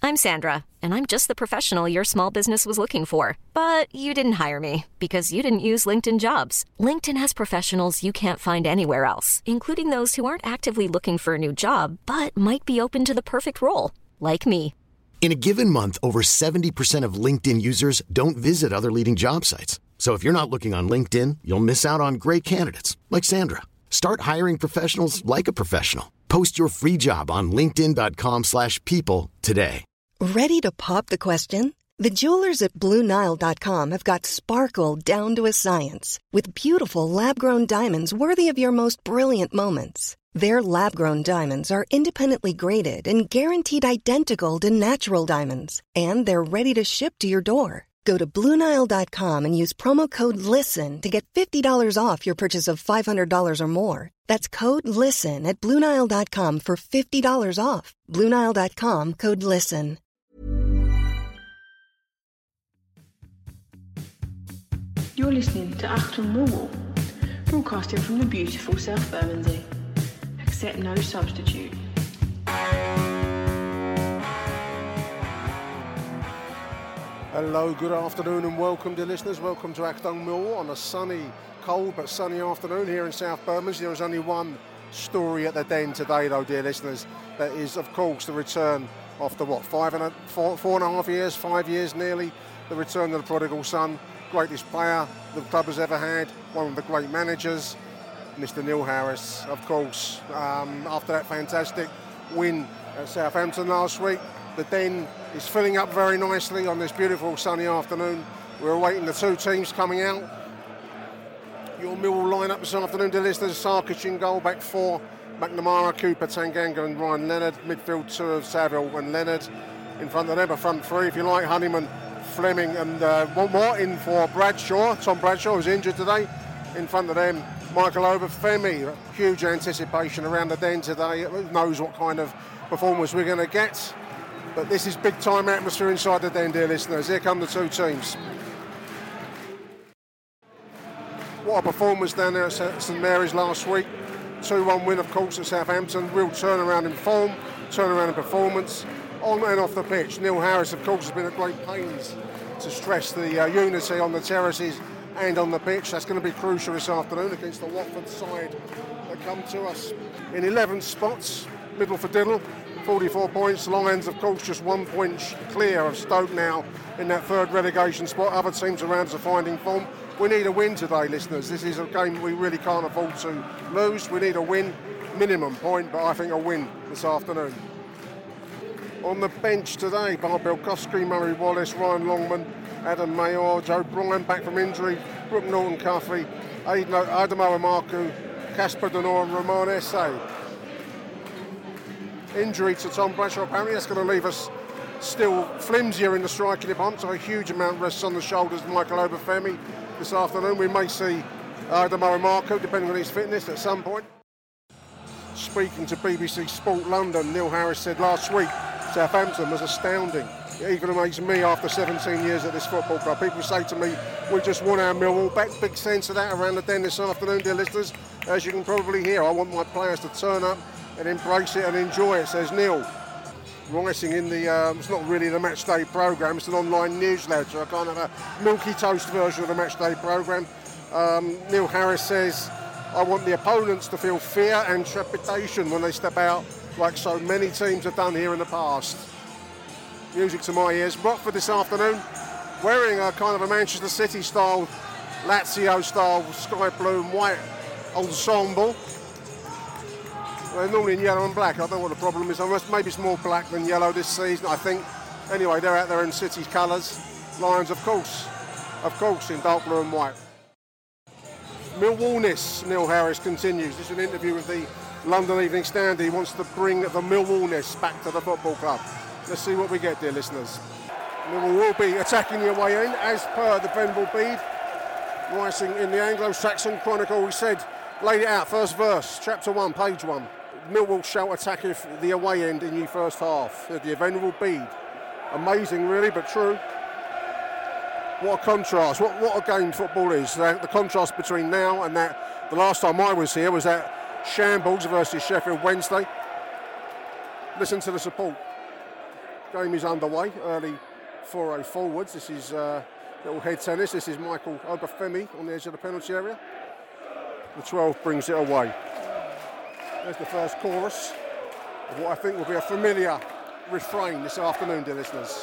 I'm Sandra, and I'm just the professional your small business was looking for. But you didn't hire me because you didn't use LinkedIn Jobs. LinkedIn has professionals you can't find anywhere else, including those who aren't actively looking for a new job, but might be open to the perfect role, like me. In a given month, over 70% of LinkedIn users don't visit other leading job sites. So if you're not looking on LinkedIn, you'll miss out on great candidates like Sandra. Start hiring professionals like a professional. Post your free job on linkedin.com/people today. Ready to pop the question? The jewelers at BlueNile.com have got sparkle down to a science with beautiful lab-grown diamonds worthy of your most brilliant moments. Their lab-grown diamonds are independently graded and guaranteed identical to natural diamonds, and they're ready to ship to your door. Go to BlueNile.com and use promo code LISTEN to get $50 off your purchase of $500 or more. That's code LISTEN at BlueNile.com for $50 off. BlueNile.com, code LISTEN. You're listening to Achtung Millwall, broadcasting from the beautiful South Bermondsey. Accept no substitute. Hello, good afternoon and welcome to listeners. Welcome to Achtung Millwall on a sunny, cold but sunny afternoon here in South Bermondsey. There is only one story at the Den today though, dear listeners. That is, of course, the return after 5 years nearly, the return of the prodigal son. Greatest player the club has ever had, one of the great managers, Mr. Neil Harris, of course. After that fantastic win at Southampton last week, the Den is filling up very nicely on this beautiful sunny afternoon. We're awaiting the two teams coming out. Your Millwall lineup this afternoon, dear listeners: Sarkic in goal, back four, McNamara, Cooper, Tanganga and Ryan Leonard. Midfield two of Saville and Leonard. In front of them, a front three, if you like, Honeyman, Fleming and one more in for Bradshaw. Tom Bradshaw was injured today. In front of them, Michael Obafemi. Huge anticipation around the Den today. Who knows what kind of performance we're going to get. But this is big time atmosphere inside the Den, dear listeners. Here come the two teams. What a performance down there at St Mary's last week. 2-1 win, of course, at Southampton. Real turnaround in form, turnaround in performance, on and off the pitch. Neil Harris, of course, has been at great pains to stress the unity on the terraces and on the pitch. That's going to be crucial this afternoon against the Watford side that come to us in 11 spots. Middle for diddle, 44 points. Lions, of course, just 1 point clear of Stoke now in that third relegation spot. Other teams around us are finding form. We need a win today, listeners. This is a game we really can't afford to lose. We need a win, minimum point, but I think a win this afternoon. On the bench today, Bart Bielkowski, Murray Wallace, Ryan Longman, Adam Mayor, Joe Bryan back from injury, Brooke Norton-Cuffy, Adamo Amaku, Casper Denor and Roman Esse. Injury to Tom Bradshaw, apparently that's going to leave us still flimsier in the striking department, so a huge amount rests on the shoulders of Michael Obafemi this afternoon. We may see Adamo Amaku, depending on his fitness, at some point. Speaking to BBC Sport London, Neil Harris said last week Southampton was astounding. It even amazed me after 17 years at this football club. People say to me, we just want our Millwall back. Big sense of that around the Den this afternoon, dear listeners. As you can probably hear, I want my players to turn up and embrace it and enjoy it, says Neil. Writing in the, it's not really the match day programme, it's an online newsletter, a kind of a milky toast version of the match day programme. Neil Harris says, I want the opponents to feel fear and trepidation when they step out, like so many teams have done here in the past. Music to my ears. Watford this afternoon, wearing a kind of a Manchester City style, Lazio style, sky blue and white ensemble. They're normally in yellow and black. I don't know what the problem is. Maybe it's more black than yellow this season, I think. Anyway, they're out there in City's colours. Lions, of course, in dark blue and white. Millwallness, Neil Harris continues. This is an interview with the London Evening Standard. He wants to bring the Millwallness back to the football club. Let's see what we get, dear listeners. Millwall will be attacking the away end, as per the Venable Bede. Writing in the Anglo-Saxon Chronicle, he said, laid it out, first verse, chapter 1, page 1. Millwall shall attack the away end in the first half. The Venerable Bede. Amazing, really, but true. What a contrast. What a game football is. The contrast between now and that. The last time I was here was at Shambles versus Sheffield Wednesday. Listen to the support. Game is underway. Early foray forwards. This is little head tennis. This is Michael Obafemi on the edge of the penalty area. The 12 brings it away. There's the first chorus of what I think will be a familiar refrain this afternoon, dear listeners.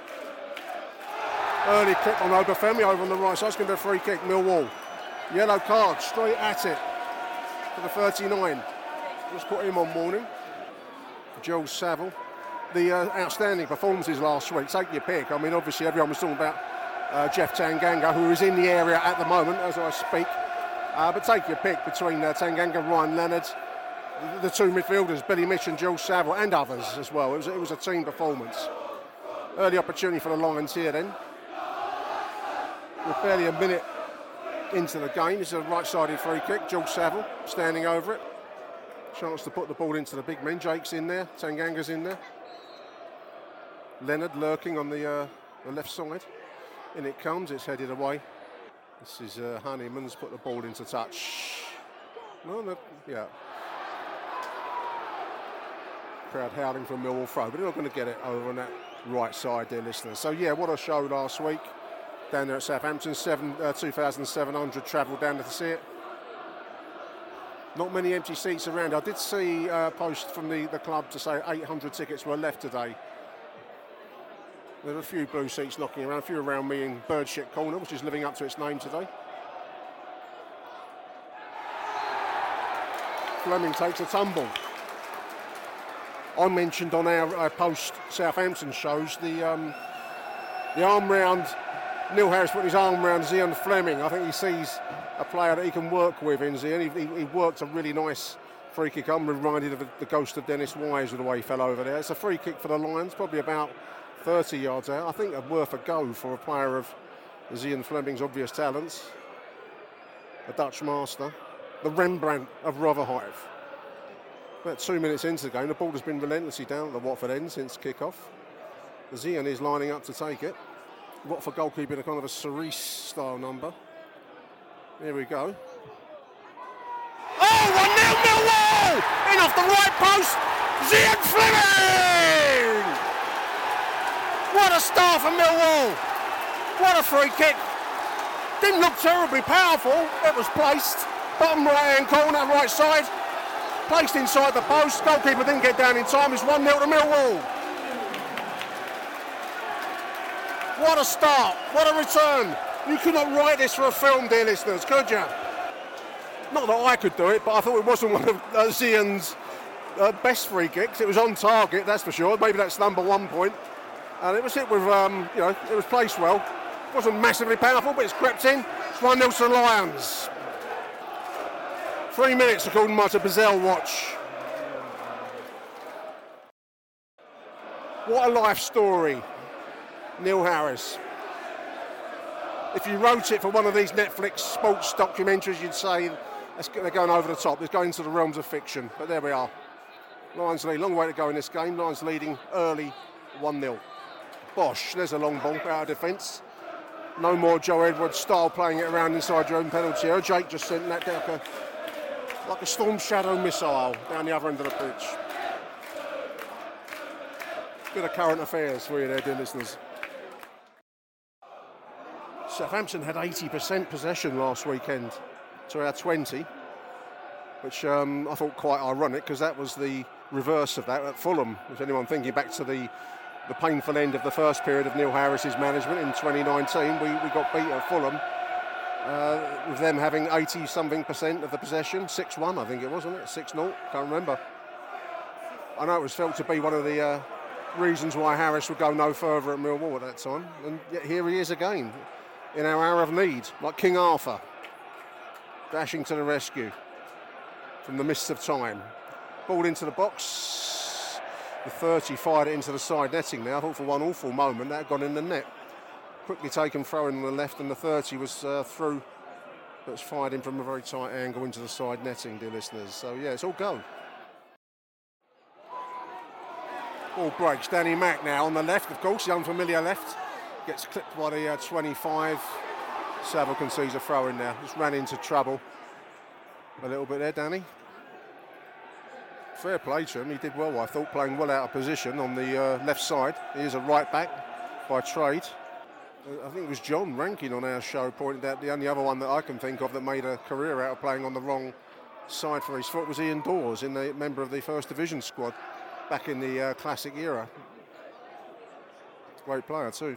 Early kick on Obafemi over on the right side. It's going to be a free kick, Millwall. Yellow card, straight at it for the 39. Just put him on warning. Joel Saville. The outstanding performances last week, take your pick. I mean, obviously everyone was talking about Jeff Tanganga, who is in the area at the moment as I speak. But take your pick between Tanganga, Ryan Leonard, the two midfielders, Billy Mitch and Joel Saville, and others as well. It was a team performance. Early opportunity for the Lions here then. We're barely a minute into the game. This is a right-sided free kick. Joel Saville standing over it. Chance to put the ball into the big men. Jake's in there. Tanganga's in there. Leonard lurking on the left side. In it comes. It's headed away. This is Honeyman's put the ball into touch. No, yeah. Crowd howling for Millwall throw, but they're not going to get it over on that right side, dear listeners. So yeah, what a show last week down there at Southampton. 2,700 travelled down there to see it. Not many empty seats around. I did see a post from the club to say 800 tickets were left today. There are a few blue seats knocking around, a few around me in Birdshit Corner, which is living up to its name today. Fleming takes a tumble. I mentioned on our post-Southampton shows the arm round. Neil Harris put his arm round Zian Fleming. I think he sees a player that he can work with in Zian. He worked a really nice free kick. I'm reminded of the ghost of Dennis Wise with the way he fell over there. It's a free kick for the Lions, probably about 30 yards out. I think worth a go for a player of Zian Fleming's obvious talents. A Dutch master. The Rembrandt of Rotherhithe. About 2 minutes into the game, the ball has been relentlessly down at the Watford end since kick-off. Zian is lining up to take it. Watford goalkeeper in a kind of a Cerise style number. Here we go. Oh, 1-0 Millwall! In off the right post, Zian Fleming! What a start for Millwall! What a free kick! Didn't look terribly powerful. It was placed bottom right-hand corner, right side. Placed inside the post. Goalkeeper didn't get down in time. It's 1-0 to Millwall. What a start, what a return. You could not write this for a film, dear listeners, could you? Not that I could do it, but I thought it wasn't one of Zian's best free kicks. It was on target, that's for sure. Maybe that's number 1 point. And it was hit with, it was placed well. It wasn't massively powerful, but it's crept in. It's 1-0 to the Lions. 3 minutes according to Bazell watch. What a life story. Neil Harris. If you wrote it for one of these Netflix sports documentaries, you'd say they're going over the top. They're going into the realms of fiction. But there we are. Lions lead. Long way to go in this game. Lions leading early 1-0. Bosch. There's a long ball out of defence. No more Joe Edwards style playing it around inside your own penalty area. Jake just sent that down like a Storm Shadow missile down the other end of the pitch. Bit of current affairs for you there, dear listeners. Southampton had 80% possession last weekend to our 20, which I thought quite ironic because that was the reverse of that at Fulham. If anyone thinking back to the painful end of the first period of Neil Harris's management in 2019, we got beat at Fulham with them having 80-something% of the possession. 6-1, I think it was, wasn't it? 6-0, can't remember. I know it was felt to be one of the reasons why Harris would go no further at Millwall at that time, and yet here he is again in our hour of need, like King Arthur, dashing to the rescue from the mists of time. Ball into the box. The 30 fired it into the side netting now. I thought for one awful moment that had gone in the net. Quickly taken throw in on the left, and the 30 was through, but it's fired in from a very tight angle into the side netting, dear listeners. So yeah, it's all go. Ball breaks. Danny Mack now on the left, of course, the unfamiliar left. Gets clipped by the 25. Saville concedes a throw in there. Just ran into trouble a little bit there, Danny. Fair play to him. He did well, I thought, playing well out of position on the left side. He is a right back by trade. I think it was John Rankin on our show pointed out the only other one that I can think of that made a career out of playing on the wrong side for his foot was Ian Dawes, in the member of the First Division squad back in the classic era. Great player too.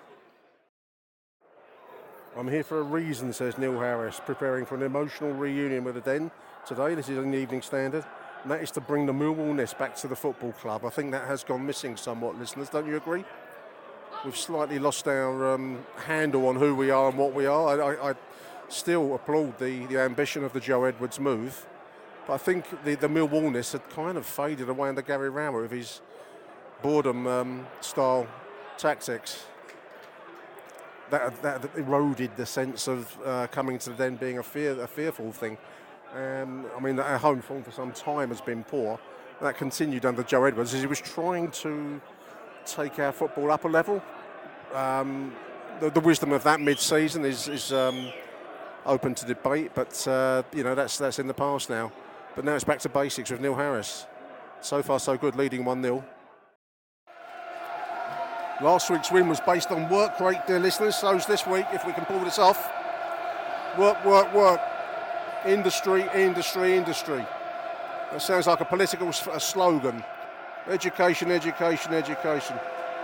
I'm here for a reason, says Neil Harris, preparing for an emotional reunion with the Den today. This is in the Evening Standard, and that is to bring the Millwall-ness back to the football club. I think that has gone missing somewhat, listeners, don't you agree? We've slightly lost our handle on who we are and what we are. I still applaud the ambition of the Joe Edwards move, but I think the Millwall-ness had kind of faded away under Gary Rowett with his boredom style tactics. That eroded the sense of coming to the Den being a fearful thing. I mean, our home form for some time has been poor. That continued under Joe Edwards as he was trying to take our football up a level. The wisdom of that mid-season is open to debate, but that's in the past now. But now it's back to basics with Neil Harris. So far, so good, leading 1-0. Last week's win was based on work rate, dear listeners. So's this week, if we can pull this off. Work, work, work. Industry, industry, industry. That sounds like a political slogan. Education, education, education.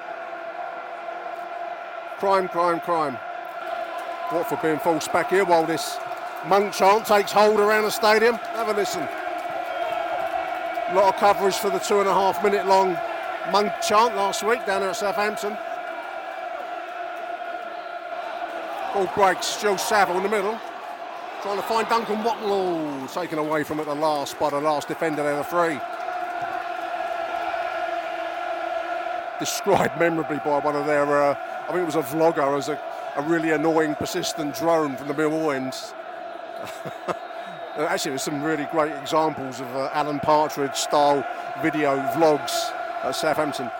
Crime, crime, crime. Watford being forced back here while this Monk chant takes hold around the stadium. Have a listen. A lot of coverage for the 2.5 minute long Monk chant last week down there at Southampton. Ball breaks, Joe Saville in the middle. Trying to find Duncan Watlow. Taken away from at the last by the last defender there, the free. Described memorably by one of their, I think it was a vlogger, as a really annoying, persistent drone from the Millwall end. Actually, there's some really great examples of Alan Partridge-style video vlogs at Southampton.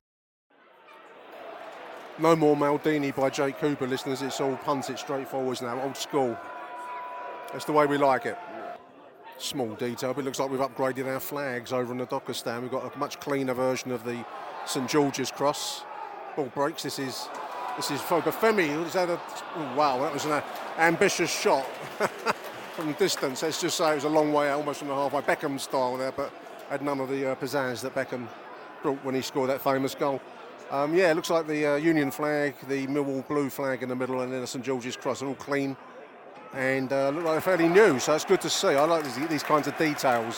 No more Maldini by Jake Cooper, listeners. It's all punted straight forwards now, old school. That's the way we like it. Small detail, but it looks like we've upgraded our flags over in the Docker stand. We've got a much cleaner version of the St George's cross. Ball breaks. This is Femi. Wow, that was an ambitious shot from distance. Let's just say it was a long way out, almost from the halfway. Beckham style there, but had none of the pizzazz that Beckham brought when he scored that famous goal. It looks like the Union flag, the Millwall blue flag in the middle, and then the St George's cross are all clean and look like they're fairly new. So it's good to see. I like these kinds of details.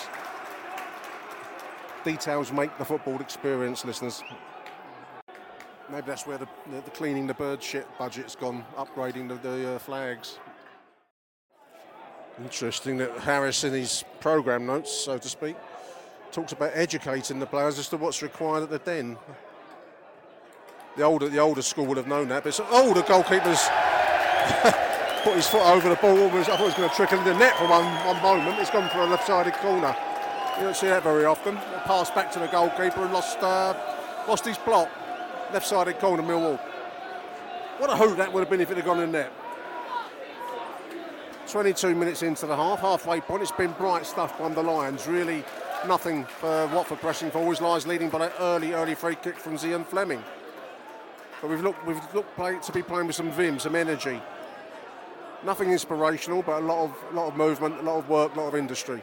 Details make the football experience, listeners. Maybe that's where the cleaning the bird shit budget's gone, upgrading the flags. Interesting that Harris, in his programme notes, so to speak, talks about educating the players as to what's required at the Den. The older school would have known that, but the goalkeeper's put his foot over the ball. I thought he was going to trickle in the net for one moment. It's gone for a left-sided corner. You don't see that very often. A pass back to the goalkeeper and lost his plot. Left-sided corner, Millwall. What a hoot that would have been if it had gone in net. 22 minutes into the halfway point. It's been bright stuff by the Lions. Really nothing for Watford pressing forwards. Lions leading by that early free kick from Zian Fleming. But we've looked to be playing with some vim, some energy. Nothing inspirational, but a lot of movement, a lot of work, a lot of industry.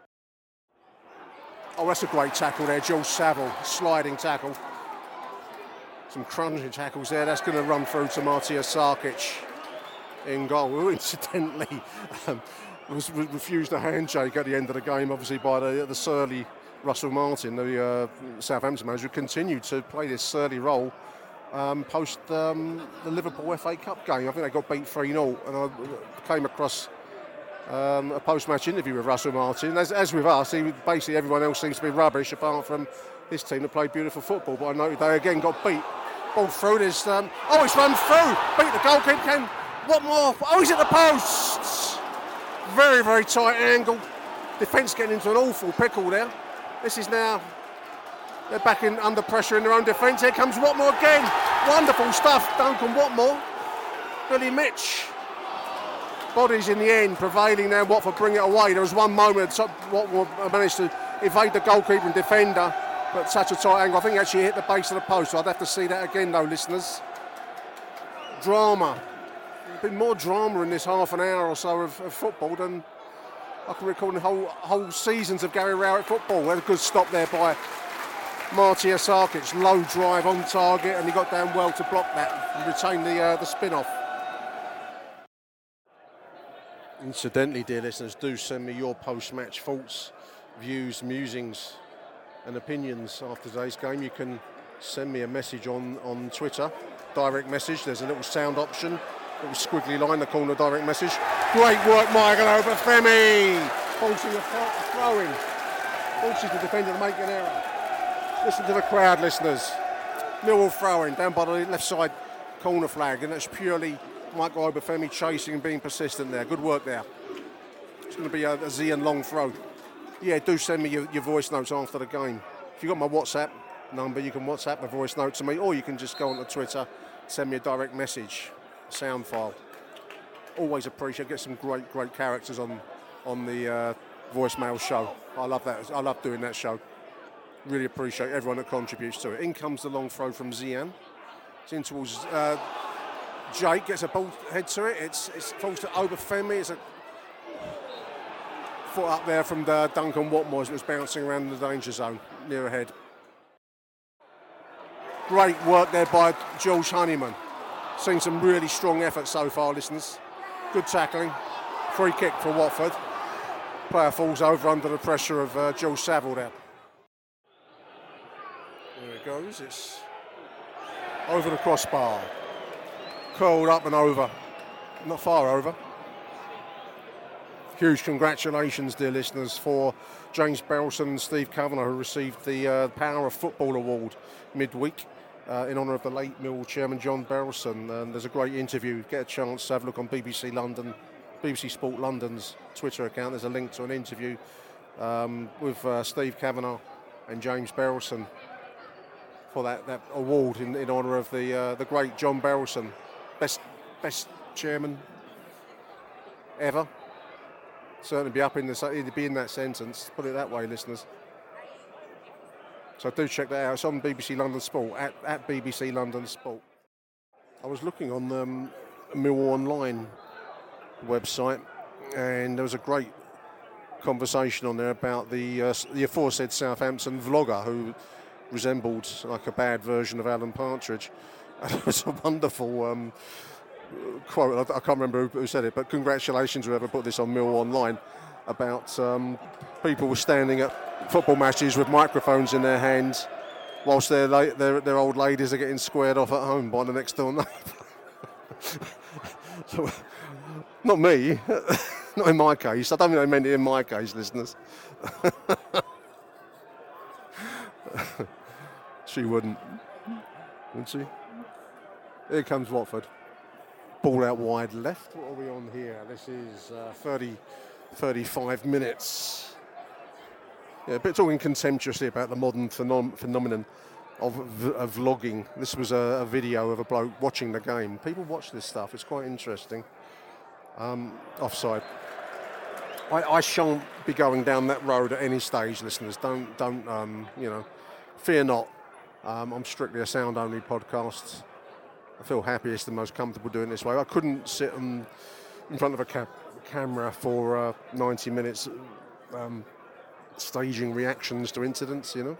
Oh, that's a great tackle there, Joe Saville, sliding tackle. Some crunching tackles there. That's going to run through to Matthias Sarkic in goal, who incidentally was refused a handshake at the end of the game, obviously by the surly Russell Martin, the Southampton manager, who continued to play this surly role post the Liverpool FA Cup game. I think they got beat 3-0, and I came across a post-match interview with Russell Martin. As with us, basically everyone else seems to be rubbish apart from his team that played beautiful football. But I noted they again got beat. Ball through. There's it's run through. Beat the goalkeeper. What more? Oh, he's at the posts. Very, very tight angle. Defence getting into an awful pickle there. This is now. They're back under pressure in their own defence. Here comes Watmore again. Wonderful stuff, Duncan Watmore. Billy Mitch. Bodies in the end prevailing there. Watford bring it away. There was one moment Watmore managed to evade the goalkeeper and defender, but such a tight angle. I think he actually hit the base of the post, so I'd have to see that again though, listeners. Drama. There's been more drama in this half an hour or so of football than I can recall in whole seasons of Gary Rowett football. We had a good stop there by Marty Asarkic, low drive on target, and he got down well to block that and retain the spin-off. Incidentally, dear listeners, do send me your post-match thoughts, views, musings and opinions after today's game. You can send me a message on Twitter, direct message. There's a little sound option, little squiggly line in the corner, direct message. Great work, Michael Obafemi, forcing a throw-in, forces the defender to make an error. Listen to the crowd, listeners. Millwall throwing down by the left side corner flag, and that's purely Michael Obafemi chasing and being persistent there. Good work there. It's going to be a Zian long throw. Yeah, do send me your voice notes after the game. If you've got my WhatsApp number, you can WhatsApp a voice note to me, or you can just go onto Twitter, send me a direct message, sound file. Always appreciate, get some great characters on the voicemail show. I love that. I love doing that show. Really appreciate everyone that contributes to it. In comes the long throw from Zian. It's in towards Jake, gets a ball head to it. It falls to Obafemi. It's a foot up there from Duncan Watmore as it was bouncing around the danger zone near ahead. Great work there by George Honeyman. Seen some really strong effort so far, listeners. Good tackling. Free kick for Watford. Player falls over under the pressure of George Saville there. There it goes. It's over the crossbar. Curled up and over. Not far over. Huge congratulations, dear listeners, for James Berylson and Steve Kavanagh, who received the Power of Football Award midweek in honour of the late Millwall chairman John Berylson. And there's a great interview. Get a chance to have a look on BBC London, BBC Sport London's Twitter account. There's a link to an interview with Steve Kavanagh and James Berylson for that award in honour of the great John Berylson, best chairman ever. Certainly be it'd be in that sentence. Put it that way, listeners. So do check that out. It's on BBC London Sport at BBC London Sport. I was looking on the Millwall Online website, and there was a great conversation on there about the aforesaid Southampton vlogger who resembled like a bad version of Alan Partridge. And it was a wonderful quote. I can't remember who said it, but congratulations whoever put this on Millwall Online about people were standing at football matches with microphones in their hands whilst their old ladies are getting squared off at home by the next door neighbour. So, not me, not in my case. I don't think they meant it in my case, listeners. She wouldn't she? Here comes Watford. Ball out wide left. What are we on here? This is 35 minutes. Yeah, a bit talking contemptuously about the modern phenomenon of vlogging. This was a video of a bloke watching the game. People watch this stuff. It's quite interesting. Offside. I shan't be going down that road at any stage, listeners. Don't fear not. I'm strictly a sound-only podcast. I feel happiest and most comfortable doing it this way. I couldn't sit in front of a camera for 90 minutes staging reactions to incidents, you know.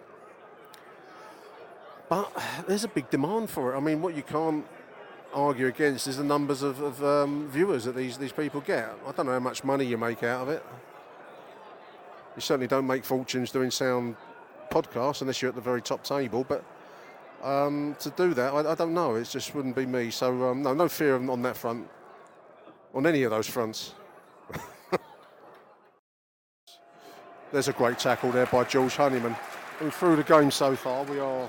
But there's a big demand for it. I mean, what you can't argue against is the numbers of viewers that these people get. I don't know how much money you make out of it. You certainly don't make fortunes doing sound podcasts unless you're at the very top table, but to do that, I don't know. It just wouldn't be me. So no fear on that front, on any of those fronts. There's a great tackle there by George Honeyman. And through the game so far, we are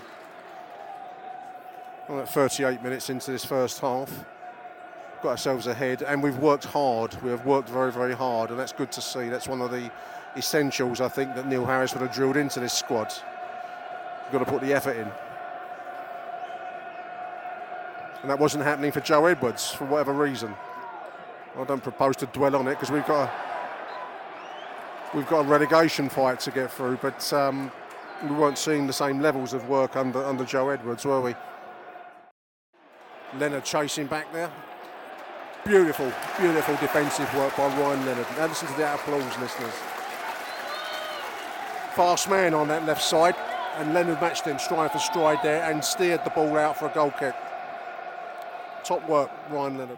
38 minutes into this first half. Got ourselves ahead, and we've worked hard. We have worked very, very hard, and that's good to see. That's one of the essentials, I think, that Neil Harris would have drilled into this squad. You've got to put the effort in. And that wasn't happening for Joe Edwards for whatever reason. I don't propose to dwell on it because we've got we've got a relegation fight to get through, but we weren't seeing the same levels of work under Joe Edwards, were we? Leonard chasing back there. Beautiful, beautiful defensive work by Ryan Leonard. Now listen to the applause, listeners. Fast man on that left side, and Leonard matched him stride for stride there and steered the ball out for a goal kick. Top work, Ryan Leonard.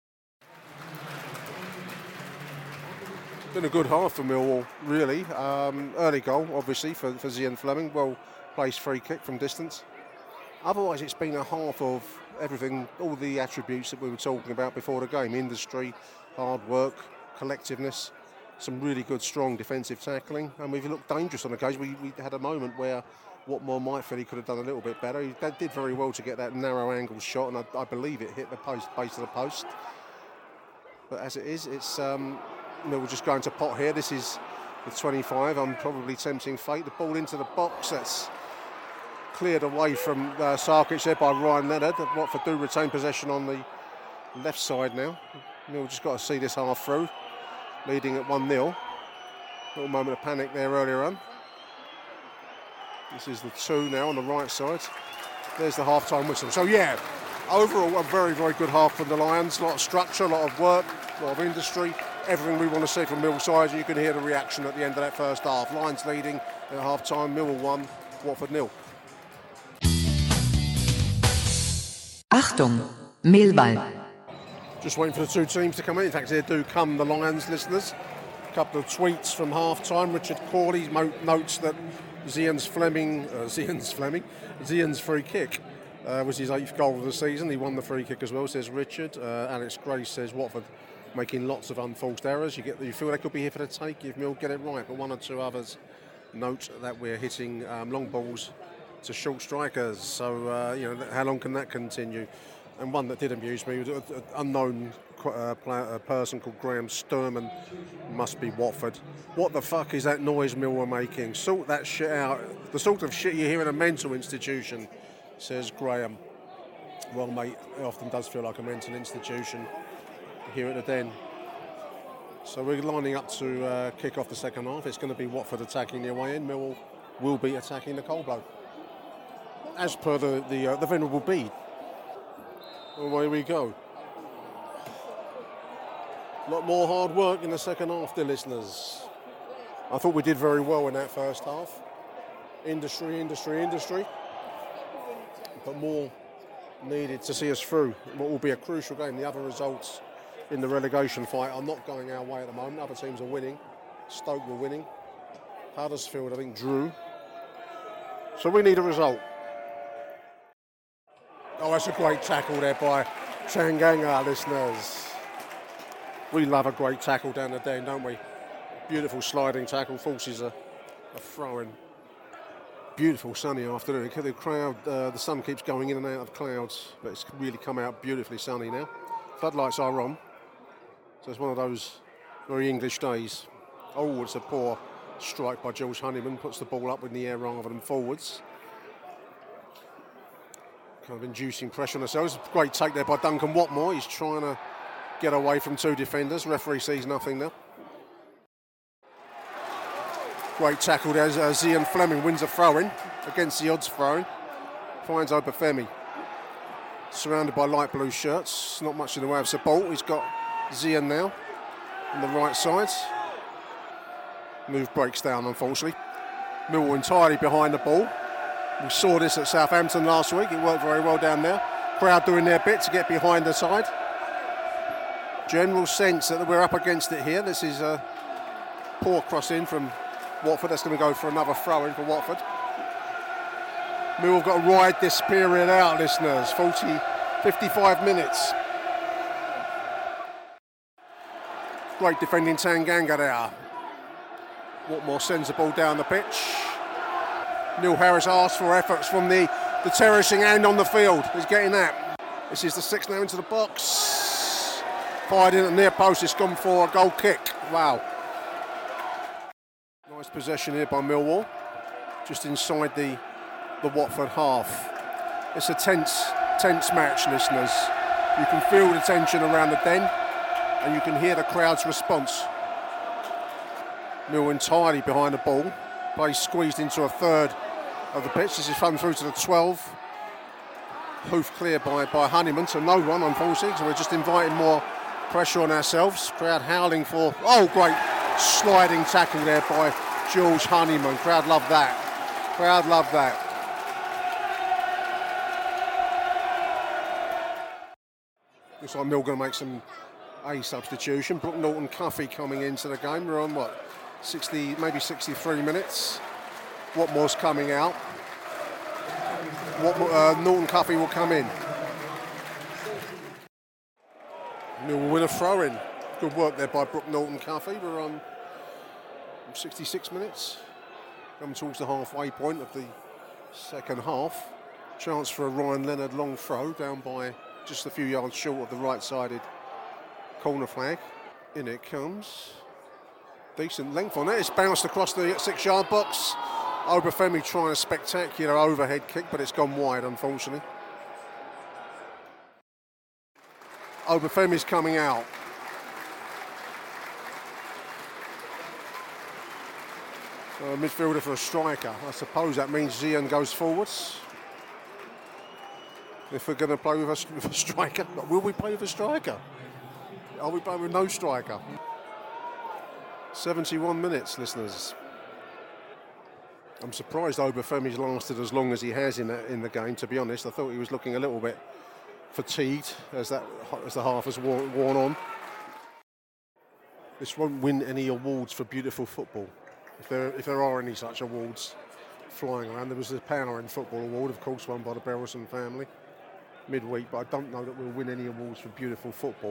Been a good half for Millwall, really. Early goal, obviously, for Zian Fleming. Well placed free kick from distance. Otherwise, it's been a half of everything, all the attributes that we were talking about before the game. Industry, hard work, collectiveness, some really good, strong defensive tackling. And we've looked dangerous on occasion. We had a moment where Watmore might feel he could have done a little bit better. He did very well to get that narrow angle shot, and I believe it hit the base of the post. But as it is, it's we're just going to pot here. This is the 25. I'm probably tempting fate. The ball into the box. That's cleared away from Sarkic there by Ryan Leonard. Watford do retain possession on the left side now. We've just got to see this half through. Leading at 1-0. Little moment of panic there earlier on. This is the 2 now on the right side. There's the half-time whistle. So yeah, overall a very, very good half from the Lions. A lot of structure, a lot of work, a lot of industry. Everything we want to see from Millwall side. You can hear the reaction at the end of that first half. Lions leading at half-time. Millwall 1, Watford 0. Achtung, Millwall. Just waiting for the two teams to come in. In fact, here do come the Lions listeners. A couple of tweets from half-time. Richard Corley notes that Zian's free kick was his 8th goal of the season. He won the free kick as well, says Richard. Alex Grace says Watford making lots of unforced errors. You feel they could be here for the take if Mill get it right, but one or two others note that we're hitting long balls to short strikers. So how long can that continue? And one that did amuse me was an unknown person called Graham Sturman, must be Watford. What the fuck is that noise Mill were making? Sort that shit out. The sort of shit you hear in a mental institution, says Graham. Well, mate, it often does feel like a mental institution here at the Den. So we're lining up to kick off the second half. It's going to be Watford attacking their way in. Millwall will be attacking the cold blow, as per the Venerable Bede. Away we go. A lot more hard work in the second half, dear listeners. I thought we did very well in that first half. Industry. But more needed to see us through what will be a crucial game. The other results in the relegation fight are not going our way at the moment. Other teams are winning. Stoke were winning. Huddersfield, I think, drew. So we need a result. Oh, that's a great tackle there by Tanganga, listeners. We love a great tackle down the Den, don't we? Beautiful sliding tackle, forces a throw-in. Beautiful sunny afternoon. The crowd, the sun keeps going in and out of clouds, but it's really come out beautifully sunny now. Floodlights are on, so it's one of those very English days. Oh, it's a poor strike by Jules Honeyman, puts the ball up in the air rather than forwards. Kind of inducing pressure on ourselves. Great take there by Duncan Watmore. He's trying to get away from two defenders. Referee sees nothing there. Great tackle there. Zian Fleming wins a throw-in against the odds throw-in. Finds Obafemi. Surrounded by light blue shirts. Not much in the way of support. He's got Zian now on the right side. Move breaks down, unfortunately. Millwall entirely behind the ball. We saw this at Southampton last week. It worked very well down there. Crowd doing their bit to get behind the side. General sense that we're up against it here. This is a poor cross in from Watford. That's going to go for another throw in for Watford. We've got to ride this period out, listeners. 55 minutes. Great defending Tanganga there. Watmore sends the ball down the pitch. Neil Harris asks for efforts from the terracing end on the field. He's getting that. This is the 6 now into the box. Fired in at the near post. It's gone for a goal kick. Wow. Nice possession here by Millwall. Just inside the Watford half. It's a tense match, listeners. You can feel the tension around the Den and you can hear the crowd's response. Mill entirely behind the ball. Play squeezed into a third of the pitch. This is run through to the 12. Hoof clear by Honeyman, so no one, unfortunately, so we're just inviting more pressure on ourselves. Crowd howling for, great sliding tackle there by George Honeyman. Crowd love that. Crowd love that. Looks like Mill going to make a substitution. Brooke Norton-Cuffy coming into the game. We're on, 60, maybe 63 minutes. Watmore's coming out. Norton-Cuffy will come in. Mill will win a throw-in. Good work there by Brooke Norton-Cuffy. We're on 66 minutes. Coming towards the halfway point of the second half. Chance for a Ryan Leonard long throw down by just a few yards short of the right-sided corner flag. In it comes. Decent length on it. It's bounced across the 6-yard box. Obafemi trying a spectacular overhead kick, but it's gone wide, unfortunately. Obafemi's coming out. A midfielder for a striker. I suppose that means Zian goes forwards. If we're going to play with a striker, will we play with a striker? Are we playing with no striker? 71 minutes, listeners. I'm surprised Obafemi's lasted as long as he has in the game, to be honest. I thought he was looking a little bit fatigued as the half has worn on. This won't win any awards for beautiful football. If there are any such awards flying around. There was the Power in Football award, of course, won by the Berylson family midweek, but I don't know that we'll win any awards for beautiful football.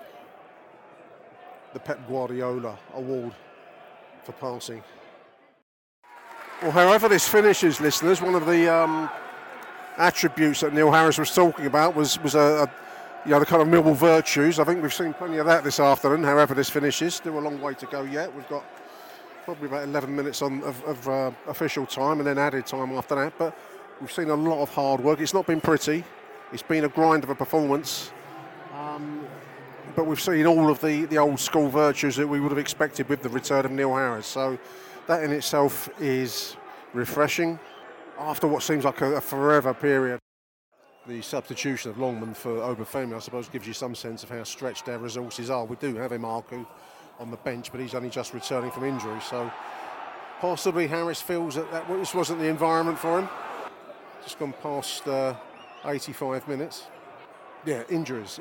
The Pep Guardiola award for passing. Well, however this finishes, listeners, one of the attributes that Neil Harris was talking about was the kind of Millwall virtues. I think we've seen plenty of that this afternoon. However this finishes, still a long way to go yet. We've got probably about 11 minutes of official time and then added time after that. But we've seen a lot of hard work. It's not been pretty. It's been a grind of a performance. But we've seen all of the old school virtues that we would have expected with the return of Neil Harris. So that in itself is refreshing after what seems like a forever period. The substitution of Longman for Obafemi, I suppose, gives you some sense of how stretched our resources are. We do have Emarku on the bench, but he's only just returning from injury. So possibly Harris feels that this wasn't the environment for him. Just gone past 85 minutes. Yeah, injuries.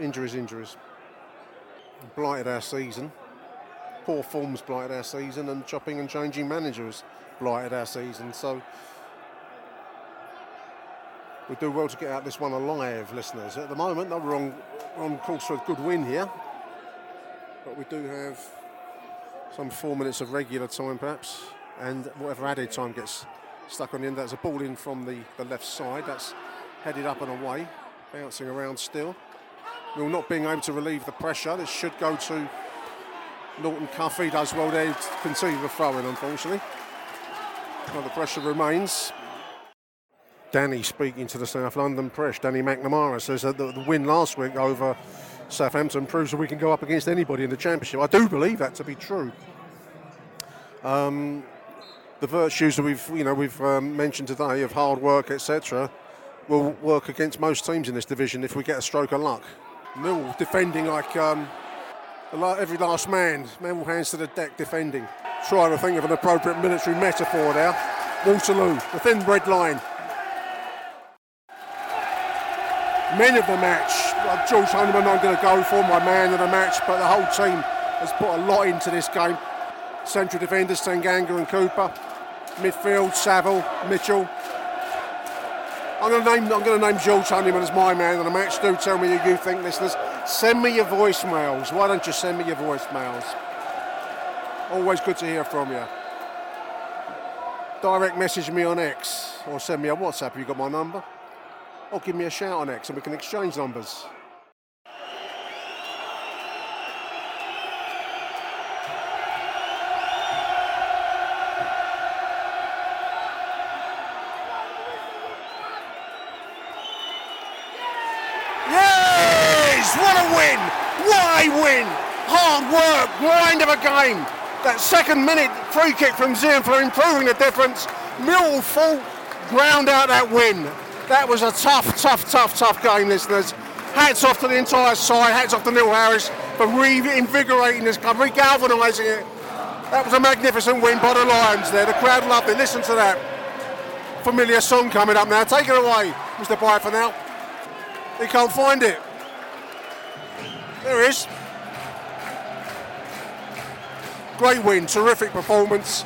Blighted our season. Poor forms blighted our season, and chopping and changing managers blighted our season. So we do well to get out this one alive, listeners. At the moment, we're on course for a good win here, but we do have some 4 minutes of regular time, perhaps, and whatever added time gets stuck on the end. That's a ball in from the left side. That's headed up and away, bouncing around still. Mill not being able to relieve the pressure. This should go to Norton-Cuffy. Does well there to concede the throw-in, unfortunately. Well, the pressure remains. Danny speaking to the South London press. Danny McNamara says that the win last week over Southampton proves that we can go up against anybody in the Championship. I do believe that to be true. The virtues that we've mentioned today of hard work, etc., will work against most teams in this division if we get a stroke of luck. Mill defending like every last man. Mill hands to the deck defending. Trying to think of an appropriate military metaphor there. Waterloo, the thin red line. Men of the match. George Honeyman I'm going to go for, my man of the match, but the whole team has put a lot into this game. Central defenders, Tanganga and Cooper. Midfield, Saville, Mitchell. I'm going to name George Honeyman as my man of the match. Do tell me who you think, listeners. Send me your voicemails. Why don't you send me your voicemails? Always good to hear from you. Direct message me on X or send me a WhatsApp. You got my number? Or give me a shout on X and we can exchange numbers. Yes! What a win! What a win! Hard work, grind of a game. That second minute free kick from Zian for improving the difference. Millwall fought, ground out that win. That was a tough game, listeners. Hats off to the entire side, hats off to Neil Harris for reinvigorating this club, regalvanising it. That was a magnificent win by the Lions there. The crowd loved it. Listen to that familiar song coming up now. Take it away, Mr. Piper now. He can't find it. There it is. Great win, terrific performance.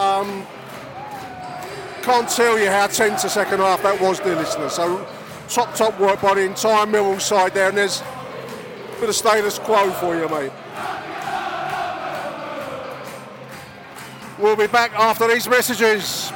Can't tell you how tense the second half that was, dear listeners. So top work by the entire Millwall side there, and there's a bit of status quo for you, mate. We'll be back after these messages.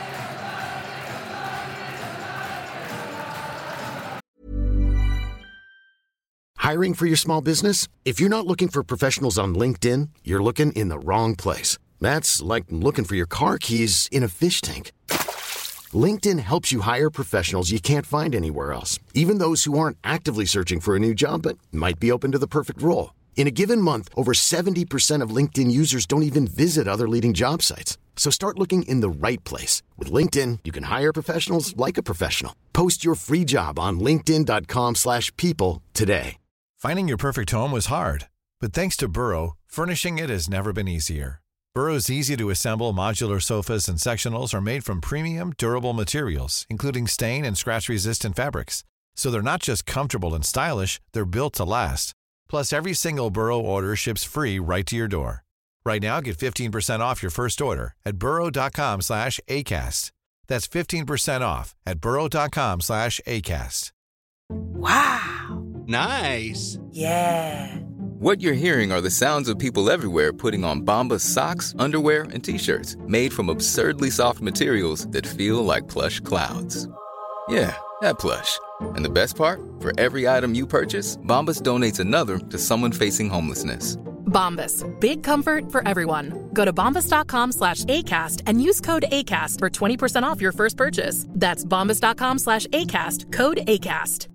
Hiring for your small business? If you're not looking for professionals on LinkedIn, you're looking in the wrong place. That's like looking for your car keys in a fish tank. LinkedIn helps you hire professionals you can't find anywhere else, even those who aren't actively searching for a new job but might be open to the perfect role. In a given month, over 70% of LinkedIn users don't even visit other leading job sites. So start looking in the right place. With LinkedIn, you can hire professionals like a professional. Post your free job on linkedin.com/people today. Finding your perfect home was hard, but thanks to Burrow, furnishing it has never been easier. Burrow's easy-to-assemble modular sofas and sectionals are made from premium, durable materials, including stain and scratch-resistant fabrics. So they're not just comfortable and stylish, they're built to last. Plus, every single Burrow order ships free right to your door. Right now, get 15% off your first order at burrow.com/ACAST. That's 15% off at burrow.com/ACAST. Wow. Nice. Yeah. What you're hearing are the sounds of people everywhere putting on Bombas socks, underwear, and T-shirts made from absurdly soft materials that feel like plush clouds. Yeah, that plush. And the best part? For every item you purchase, Bombas donates another to someone facing homelessness. Bombas. Big comfort for everyone. Go to bombas.com/ACAST and use code ACAST for 20% off your first purchase. That's bombas.com/ACAST. Code ACAST.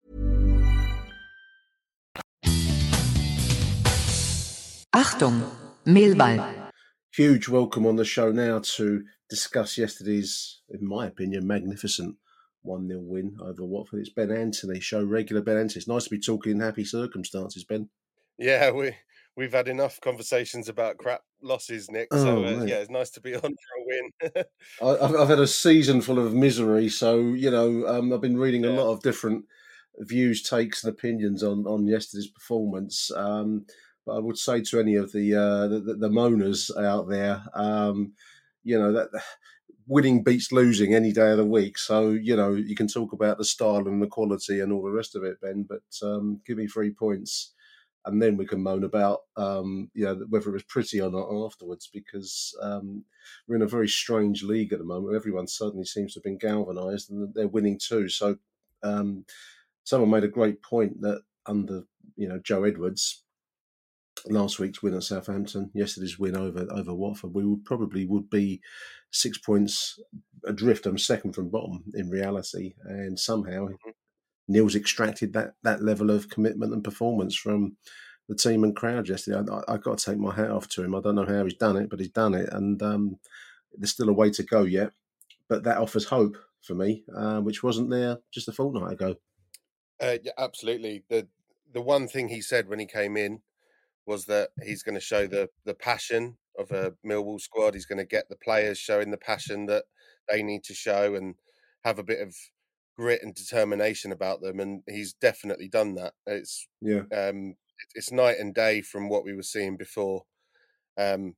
Achtung, Millwall. Huge welcome on the show now to discuss yesterday's, in my opinion, magnificent 1-0 win over Watford. It's Ben Anthony, show regular Ben Anthony. It's nice to be talking in happy circumstances, Ben. Yeah, we've had enough conversations about crap losses, Nick. So yeah, it's nice to be on for a win. I've had a season full of misery, so I've been reading a lot of different views, takes, and opinions on yesterday's performance. But I would say to any of the moaners out there, that winning beats losing any day of the week. So, you can talk about the style and the quality and all the rest of it, Ben, but give me 3 points and then we can moan about, whether it was pretty or not afterwards, because we're in a very strange league at the moment. Everyone suddenly seems to have been galvanised and they're winning too. So someone made a great point that under, Joe Edwards, last week's win at Southampton, yesterday's win over Watford, we would be 6 points adrift. I'm second from bottom in reality, and somehow Neil's extracted that level of commitment and performance from the team and crowd yesterday. I've got to take my hat off to him. I don't know how he's done it, but he's done it, and there's still a way to go yet. But that offers hope for me, which wasn't there just a fortnight ago. Yeah, absolutely. The one thing he said when he came in was that he's going to show the passion of a Millwall squad. He's going to get the players showing the passion that they need to show and have a bit of grit and determination about them. And he's definitely done that. It's night and day from what we were seeing before. And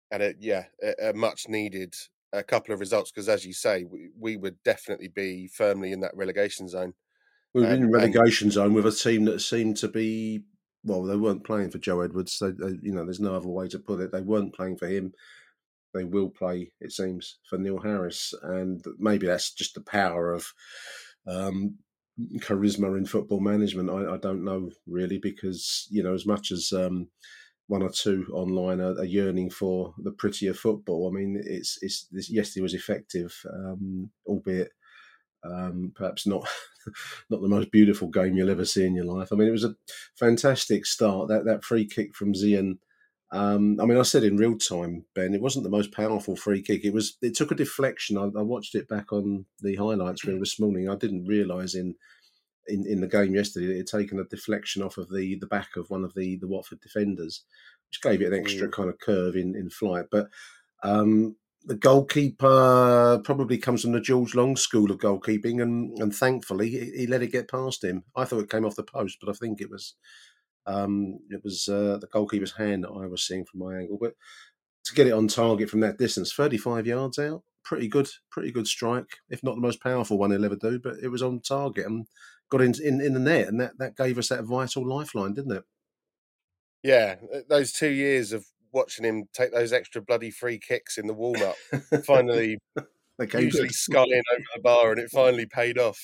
a much needed a couple of results, because as you say, we would definitely be firmly in that relegation zone. We were in relegation zone with a team that seemed to be, well, they weren't playing for Joe Edwards. So, there's no other way to put it. They weren't playing for him. They will play, it seems, for Neil Harris. And maybe that's just the power of charisma in football management. I don't know, really, because, as much as one or two online are yearning for the prettier football, I mean, yesterday was effective, albeit perhaps not the most beautiful game you'll ever see in your life. I mean, it was a fantastic start. That free kick from Zian I mean, I said in real time, Ben, it wasn't the most powerful free kick. It took a deflection. I watched it back on the highlights reel this morning. I didn't realise in the game yesterday that it had taken a deflection off of the back of one of the Watford defenders, which gave it an extra kind of curve in flight. But the goalkeeper probably comes from the George Long school of goalkeeping, and thankfully he let it get past him. I thought it came off the post, but I think it was the goalkeeper's hand that I was seeing from my angle. But to get it on target from that distance, 35 yards out, pretty good strike. If not the most powerful one he'll ever do, but it was on target and got in the net, and that gave us that vital lifeline, didn't it? Yeah, those 2 years of watching him take those extra bloody free kicks in the warm-up, finally usually sculling over the bar, and it finally paid off.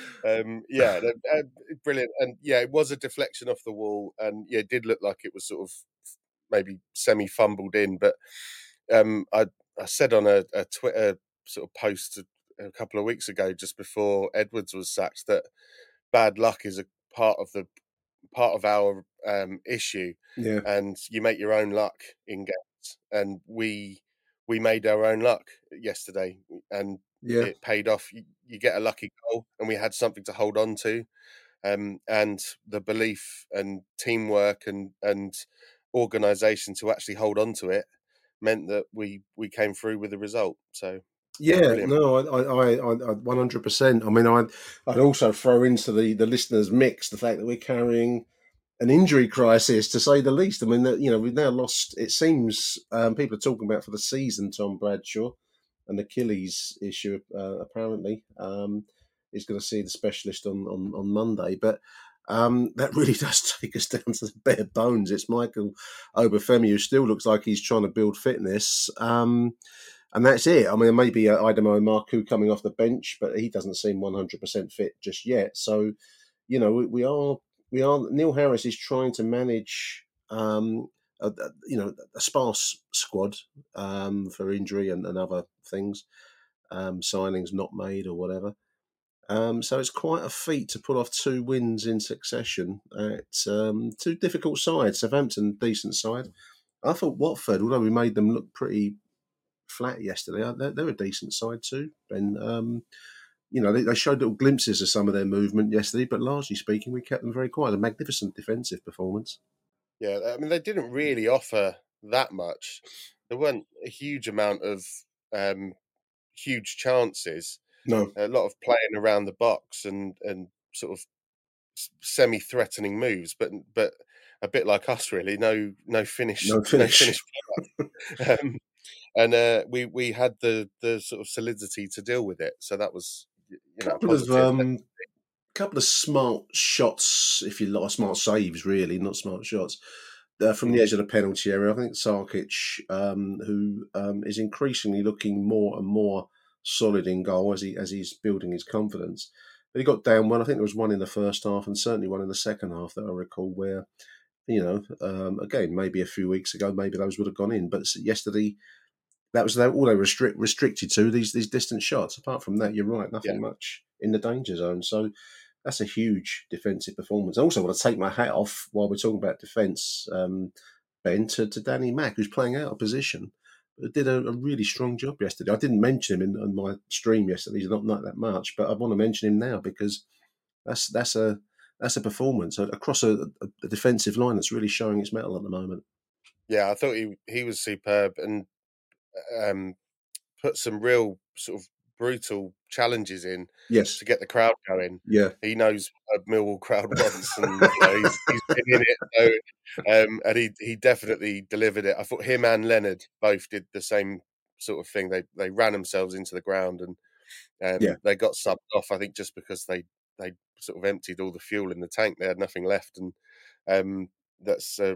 Brilliant. And yeah, it was a deflection off the wall, and yeah, it did look like it was sort of maybe semi-fumbled in. But I said on a Twitter sort of post a couple of weeks ago, just before Edwards was sacked, that bad luck is a part of our issue, and you make your own luck in games, and we made our own luck yesterday, and it paid off. You get a lucky goal, and we had something to hold on to, and the belief and teamwork and organisation to actually hold on to it meant that we came through with the result. So I 100%. I mean, I'd also throw into the listeners' mix the fact that we're carrying an injury crisis, to say the least. I mean, we've now lost. It seems people are talking about for the season Tom Bradshaw, an Achilles issue apparently. Is going to see the specialist on Monday, but that really does take us down to the bare bones. It's Michael Obafemi, who still looks like he's trying to build fitness. And that's it. I mean, maybe Ademola Marku coming off the bench, but he doesn't seem 100% fit just yet. So, we are. Neil Harris is trying to manage, a sparse squad for injury and other things, signings not made or whatever. So it's quite a feat to pull off 2 wins in succession at 2 difficult sides. Southampton, decent side. I thought Watford, although we made them look pretty flat yesterday, they're a decent side too. And they showed little glimpses of some of their movement yesterday, but largely speaking, we kept them very quiet. A magnificent defensive performance. Yeah, I mean, they didn't really offer that much. There weren't a huge amount of huge chances. No, a lot of playing around the box and sort of semi-threatening moves, but a bit like us, really. No finish. And we had the sort of solidity to deal with it. So that was couple of smart shots, if you like, smart saves, really, not smart shots. From the edge of the penalty area, I think Sarkic, who is increasingly looking more and more solid in goal as he's building his confidence. But he got down one. I think there was one in the first half, and certainly one in the second half that I recall, where again, maybe a few weeks ago, maybe those would have gone in. But yesterday, that was all they were restricted to, these distant shots. Apart from that, you're right, nothing much in the danger zone. So that's a huge defensive performance. I also want to take my hat off, while we're talking about defence, Ben, to Danny Mack, who's playing out of position, but did a really strong job yesterday. I didn't mention him in my stream yesterday. He's not that much, but I want to mention him now because that's a performance across a defensive line that's really showing its mettle at the moment. Yeah, I thought he was superb and put some real sort of brutal challenges in to get the crowd going. Yeah, he knows what a Millwall crowd wants, and he's been in it. So, and he definitely delivered it. I thought him and Leonard both did the same sort of thing. They ran themselves into the ground, and they got subbed off. I think just because they sort of emptied all the fuel in the tank, they had nothing left, and that's a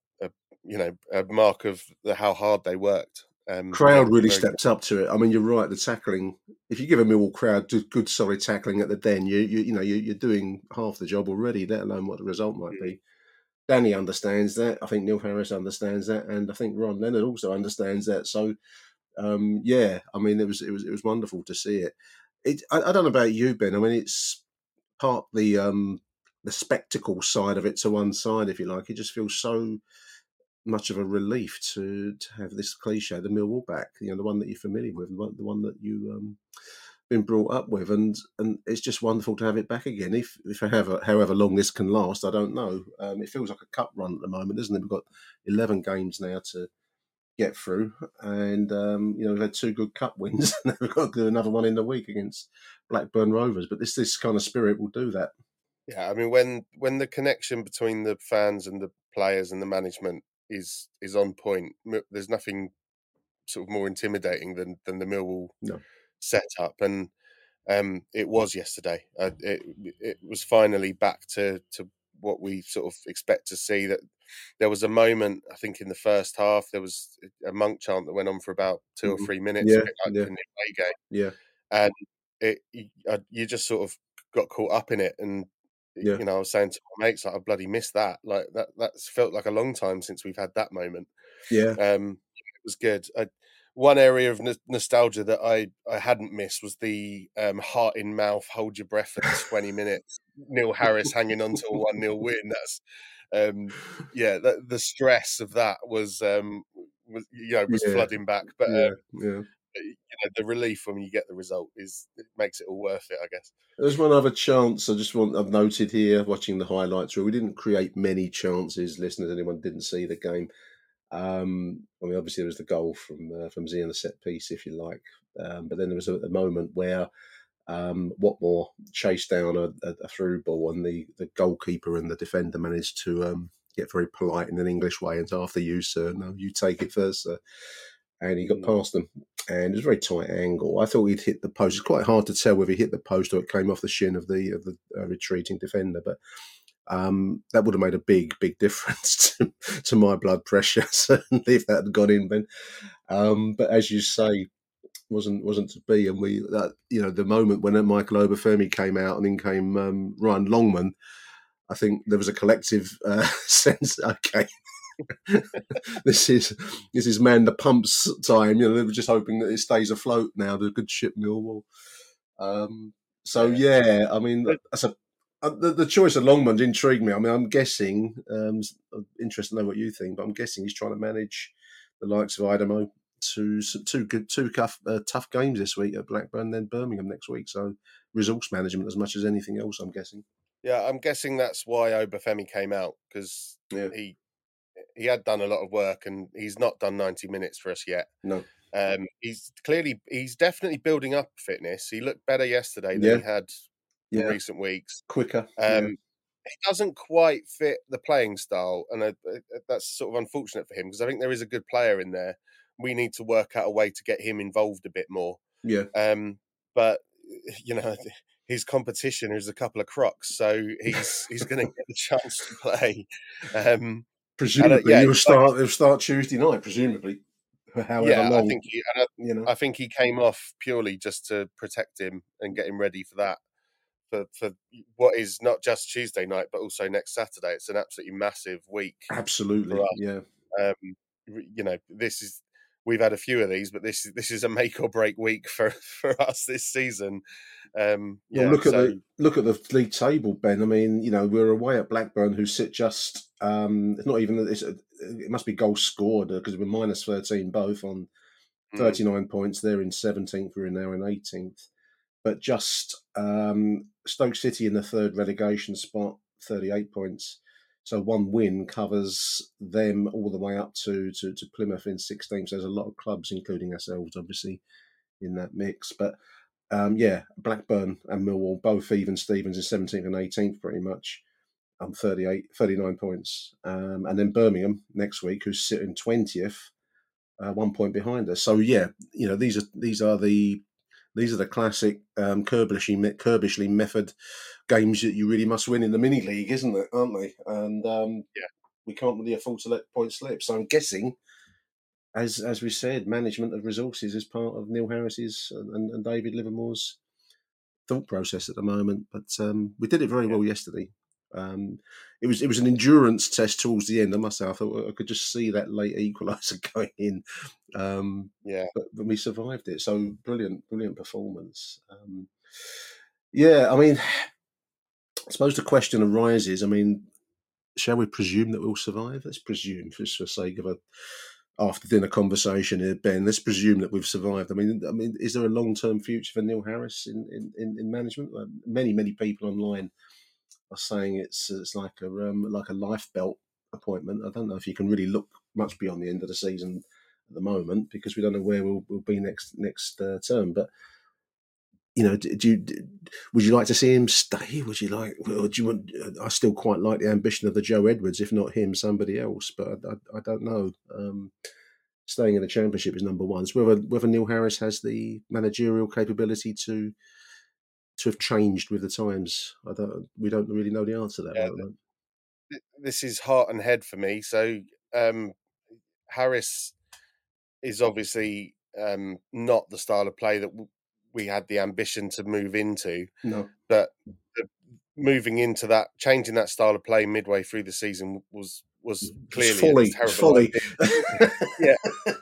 mark of how hard they worked. Crowd really stepped up to it. I mean, you're right. The tackling. If you give a Millwall crowd good solid tackling at the Den, you're doing half the job already. Let alone what the result might be. Danny understands that. I think Neil Harris understands that, and I think Ron Leonard also understands that. So, I mean, it was wonderful to see it. I don't know about you, Ben. I mean, it's part the spectacle side of it to one side, if you like. It just feels so much of a relief to have this cliche, the Millwall back. The one that you're familiar with, the one that you been brought up with, and it's just wonderful to have it back again. If however long this can last, I don't know. It feels like a cup run at the moment, doesn't it? We've got 11 games now to get through, and we've had 2 good cup wins, and we've got to do another one in the week against Blackburn Rovers. But this kind of spirit will do that. Yeah, I mean, when the connection between the fans and the players and the management is on point, there's nothing sort of more intimidating than the Millwall setup, and it was yesterday. It was finally back to what we sort of expect to see. That there was a moment, I think, in the first half, there was a Monk chant that went on for about 2 or 3 minutes, a bit like the away game. Yeah, and you just sort of got caught up in it, and I was saying to my mates, like, I bloody missed that. Like that's felt like a long time since we've had that moment. Yeah, it was good. One area of nostalgia that I hadn't missed was the heart in mouth, hold your breath for 20 minutes. Neil Harris hanging on to a 1-0 win. That's the stress of that was flooding back. But the relief when you get the result it makes it all worth it, I guess. There's one other chance I've noted here watching the highlights where we didn't create many chances. Listeners, anyone didn't see the game. Obviously there was the goal from Z on the set piece, if you like. But then there was a moment where Watmore chased down a through ball, and the goalkeeper and the defender managed to get very polite in an English way and say, "After you, sir. No, you take it first, sir." And he got past them, and it was a very tight angle. I thought he'd hit the post. It's quite hard to tell whether he hit the post or it came off the shin of the retreating defender, but that would have made a big difference to my blood pressure, certainly, if that had gone in then. But as you say, wasn't to be. And the moment when Michael Obafemi came out and then came Ryan Longman, I think there was a collective sense, okay, this is man the pumps time. They were just hoping that it stays afloat now. The good ship Millwall. I mean, the choice of Longman's intrigued me. I mean, I'm guessing. I'm interested to know what you think, but I'm guessing he's trying to manage the likes of Idemo to two tough games this week at Blackburn, then Birmingham next week. So resource management as much as anything else, I'm guessing. Yeah, I'm guessing that's why Obafemi came out, because he had done a lot of work and he's not done 90 minutes for us yet. No. He's definitely building up fitness. He looked better yesterday than he had in recent weeks. Quicker. He doesn't quite fit the playing style, and that's sort of unfortunate for him, because I think there is a good player in there. We need to work out a way to get him involved a bit more. Yeah. But his competition is a couple of crocs, so he's going to get the chance to play. Presumably, he'll start Tuesday night. Presumably, however long. I think he came off purely just to protect him and get him ready for that. For what is not just Tuesday night, but also next Saturday. It's an absolutely massive week. Absolutely, yeah. We've had a few of these, but this is a make or break week for us this season. Look at the league table, Ben. I mean, we're away at Blackburn, who sit just. It's not even. It must be goals scored, because we're minus 13 both on 39 points. They're in 17th. We're now in 18th. But just Stoke City in the third relegation spot, 38 points. So one win covers them all the way up to Plymouth in 16th. So there's a lot of clubs, including ourselves, obviously, in that mix. But Blackburn and Millwall, both even Stevens in 17th and 18th pretty much, 39 points. And then Birmingham next week, who's sitting 20th, 1 point behind us. So, these are the classic Kirbishley method games that you really must win in the mini league, isn't it? Aren't they? And we can't really afford to let points slip. So I'm guessing, as we said, management of resources is part of Neil Harris's and David Livermore's thought process at the moment. But we did it very well yesterday. It was an endurance test towards the end. I must say, I thought I could just see that late equaliser going in. But we survived it. So brilliant performance. I mean, I suppose the question arises. I mean, shall we presume that we'll survive? Let's presume, just for the sake of a after dinner conversation here, Ben. Let's presume that we've survived. I mean, is there a long term future for Neil Harris in management? Many people online are saying it's like a life belt appointment. I don't know if you can really look much beyond the end of the season at the moment because we don't know where we'll be next term. But would you like to see him stay? Would you like? Or do you want? I still quite like the ambition of the Joe Edwards, if not him, somebody else. But I don't know. Staying in the Championship is number one. So whether Neil Harris has the managerial capability to have changed with the times, we don't really know the answer to that. Yeah, this is heart and head for me. So Harris is obviously not the style of play that we had the ambition to move into. No, but moving into that, changing that style of play midway through the season was clearly a terrible idea. Yeah.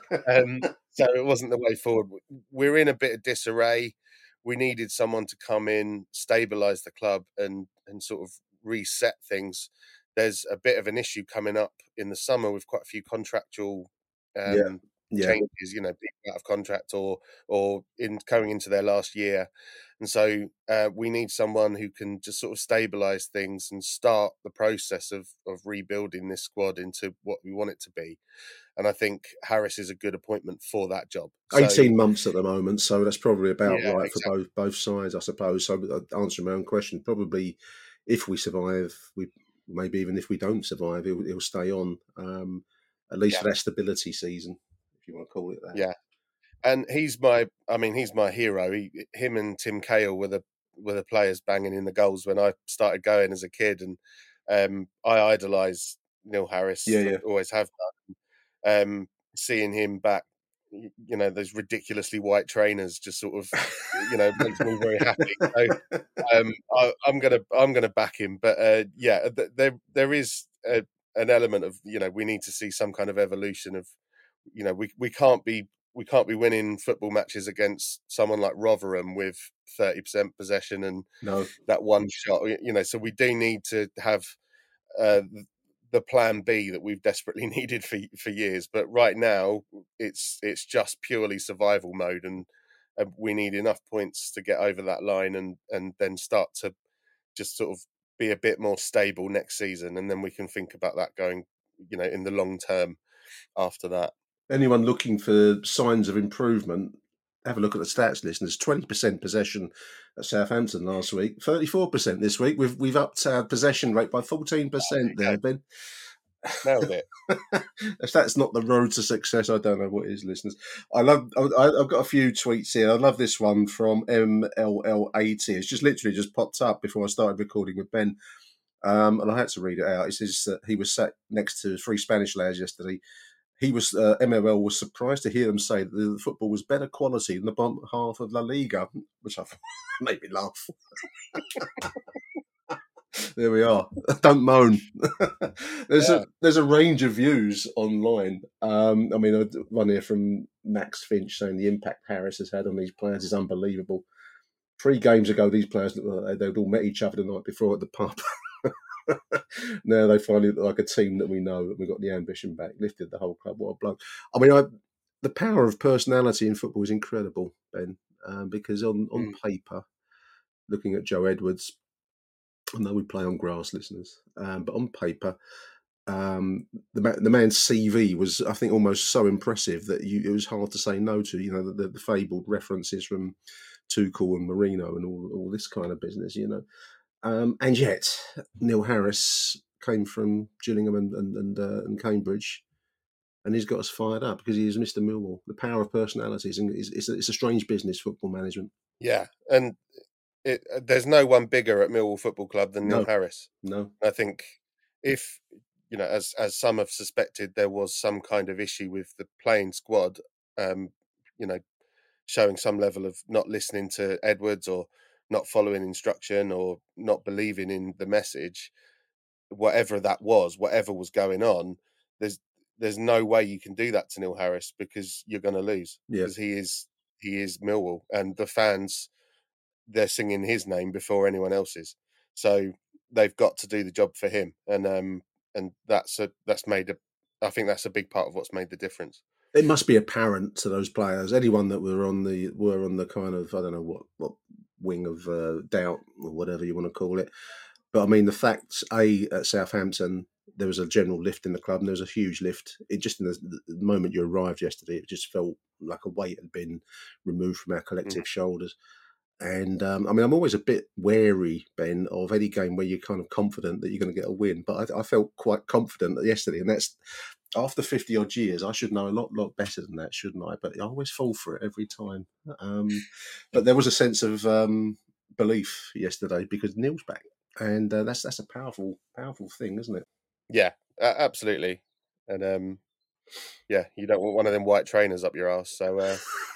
So it wasn't the way forward. We're in a bit of disarray. We needed someone to come in, stabilise the club, and sort of reset things. There's a bit of an issue coming up in the summer with quite a few contractual changes. People out of contract or in coming into their last year, and so we need someone who can just sort of stabilise things and start the process of rebuilding this squad into what we want it to be. And I think Harris is a good appointment for that job. 18 months at the moment, so that's probably about right exactly. for both sides, I suppose. So answering my own question, probably if we survive, maybe even if we don't survive, he'll stay on, at least for that stability season, if you want to call it that. Yeah, and he's my hero. Him and Tim Cahill were the players banging in the goals when I started going as a kid, and I idolise Neil Harris. Yeah. Always have done. Seeing him back, those ridiculously white trainers just sort of, makes me very happy. So, I'm gonna back him. But there is an element of we need to see some kind of evolution of, we can't be winning football matches against someone like Rotherham with 30% possession and that one shot. So we do need to have the plan B that we've desperately needed for years. But right now, it's just purely survival mode, and we need enough points to get over that line, and then start to just sort of be a bit more stable next season, and then we can think about that going, in the long term after that. Anyone looking for signs of improvement, have a look at the stats, listeners. 20% possession at Southampton last week, 34% this week. We've upped our possession rate by 14% there, Ben. Nailed it. If that's not the road to success, I don't know what is, listeners. I've got a few tweets here. I love this one from MLL80. It's just popped up before I started recording with Ben. And I had to read it out. It says that he was sat next to three Spanish lads yesterday. He was MLL was surprised to hear them say that the football was better quality than the bottom half of La Liga, which I made me laugh. There we are. Don't moan. There's a range of views online. One here from Max Finch saying the impact Harris has had on these players is unbelievable. 3 games ago, these players they'd all met each other the night before at the pub. Now they finally look like a team that we know, and we got the ambition back, lifted the whole club. What a bloke! The power of personality in football is incredible, Ben. Because on paper, looking at Joe Edwards, I know we play on grass, listeners, but on paper, the man's CV was, I think, almost so impressive that it was hard to say no to. The fabled references from Tuchel and Mourinho and all this kind of business. And yet, Neil Harris came from Gillingham and Cambridge, and he's got us fired up because he is Mr. Millwall. The power of personalities, and it's a strange business, football management. Yeah, and there's no one bigger at Millwall Football Club than Neil Harris. No, I think if as some have suspected, there was some kind of issue with the playing squad, showing some level of not listening to Edwards or not following instruction or not believing in the message, whatever was going on, there's no way you can do that to Neil Harris because you're going to lose. Because he is Millwall, and the fans, they're singing his name before anyone else's. So they've got to do the job for him. And that's made I think that's a big part of what's made the difference. It must be apparent to those players, anyone that were on the kind of, I don't know what wing of doubt or whatever you want to call it. But I mean, the fact at Southampton there was a general lift in the club, and there was a huge lift. It just in the moment you arrived yesterday, it just felt like a weight had been removed from our collective shoulders. And I mean, I'm always a bit wary, Ben, of any game where you're kind of confident that you're going to get a win. But I felt quite confident yesterday, and that's after 50 odd years. I should know a lot better than that, shouldn't I? But I always fall for it every time. But there was a sense of belief yesterday because Neil's back, and that's a powerful thing, isn't it? Yeah, absolutely. And yeah, you don't want one of them white trainers up your arse. So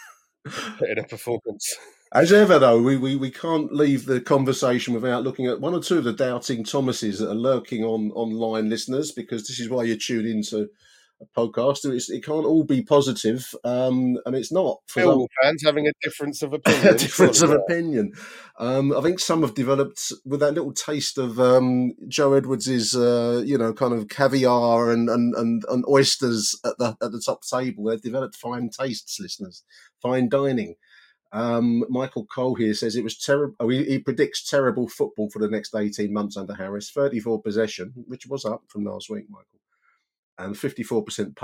put in a performance. As ever, though, we can't leave the conversation without looking at one or two of the doubting Thomases that are lurking online, listeners, because this is why you tune into a podcast. It can't all be positive, and it's not. For fans having a difference of opinion. Opinion. I think some have developed with that little taste of Joe Edwards's, kind of caviar and oysters at the top table. They've developed fine tastes, listeners, fine dining. Michael Cole here says it was terrible. He predicts terrible football for the next 18 months under Harris. 34 possession, which was up from last week, Michael, and 54%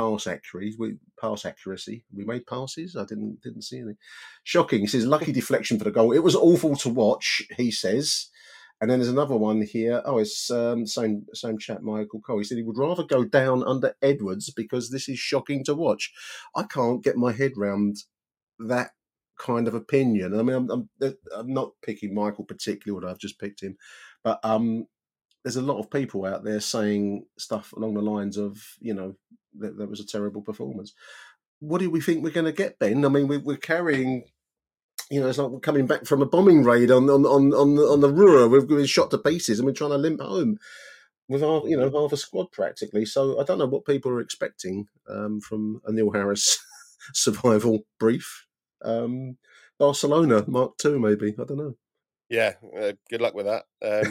pass accuracy. We made passes. I didn't see any. Shocking. He says lucky deflection for the goal. It was awful to watch, he says. And then there's another one here. Oh, it's same chap, Michael Cole. He said he would rather go down under Edwards because this is shocking to watch. I can't get my head round that kind of opinion. I mean, I'm not picking Michael particularly, I've just picked him, but there's a lot of people out there saying stuff along the lines of, that was a terrible performance. What do we think we're going to get, Ben? I mean, we're carrying, it's like we're coming back from a bombing raid on the Ruhr. We've been shot to pieces and we're trying to limp home with our, half a squad practically. So I don't know what people are expecting from a Neil Harris survival brief. Barcelona Mark II, maybe. I don't know. Yeah, good luck with that.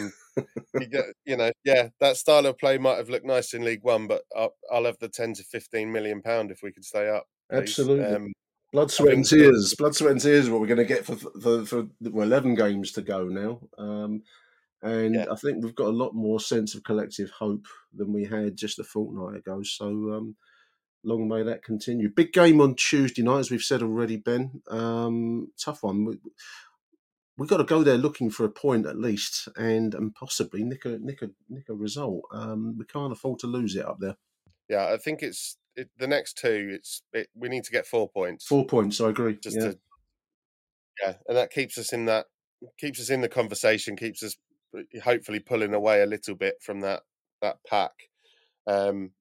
That style of play might have looked nice in League One, but I'll have the 10 to 15 million pound if we could stay up. Please. Absolutely. Blood, sweat and tears. Blood, sweat and tears is what we're going to get for 11 games to go now. I think we've got a lot more sense of collective hope than we had just a fortnight ago. So long may that continue. Big game on Tuesday night, as we've said already, Ben. Tough one. We've got to go there looking for a point at least, and possibly nick a result. We can't afford to lose it up there. Yeah, I think the next two. We need to get 4 points. 4 points, I agree. And that keeps us in the conversation. Keeps us hopefully pulling away a little bit from that pack. And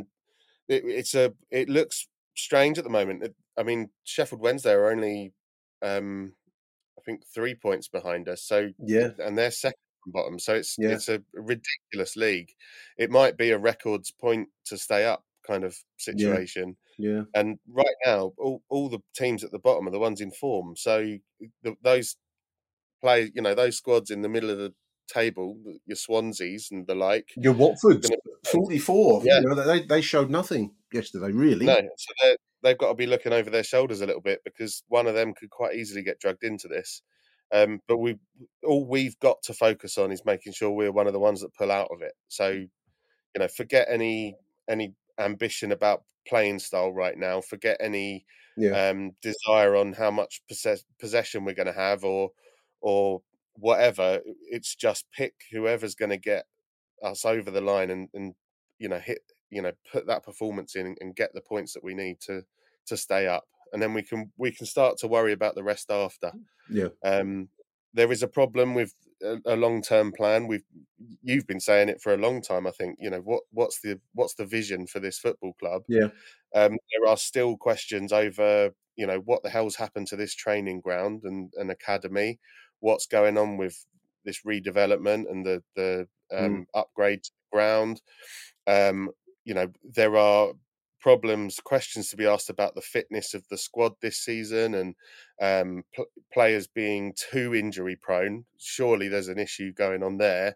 it looks strange at the moment. I mean, Sheffield Wednesday are only, I think, 3 points behind us. So and they're second from bottom. So it's a ridiculous league. It might be a records point to stay up kind of situation. Yeah. And right now, all the teams at the bottom are the ones in form. So those play, those squads in the middle of the table, your Swanseas and the like. Your Watford, 44. Yeah. They showed nothing yesterday, really. No, so they've got to be looking over their shoulders a little bit because one of them could quite easily get drugged into this. But we've got to focus on is making sure we're one of the ones that pull out of it. So, forget any ambition about playing style right now. Forget any desire on how much possession we're going to have or whatever. It's just pick whoever's going to get us over the line and hit, put that performance in and get the points that we need to stay up. And then we can start to worry about the rest after. Yeah. There is a problem with a long-term plan. You've been saying it for a long time. I think, what's the vision for this football club? Yeah. There are still questions over, what the hell's happened to this training ground and academy? What's going on with this redevelopment and the upgrade to the ground? There are questions to be asked about the fitness of the squad this season and players being too injury prone. Surely there's an issue going on there.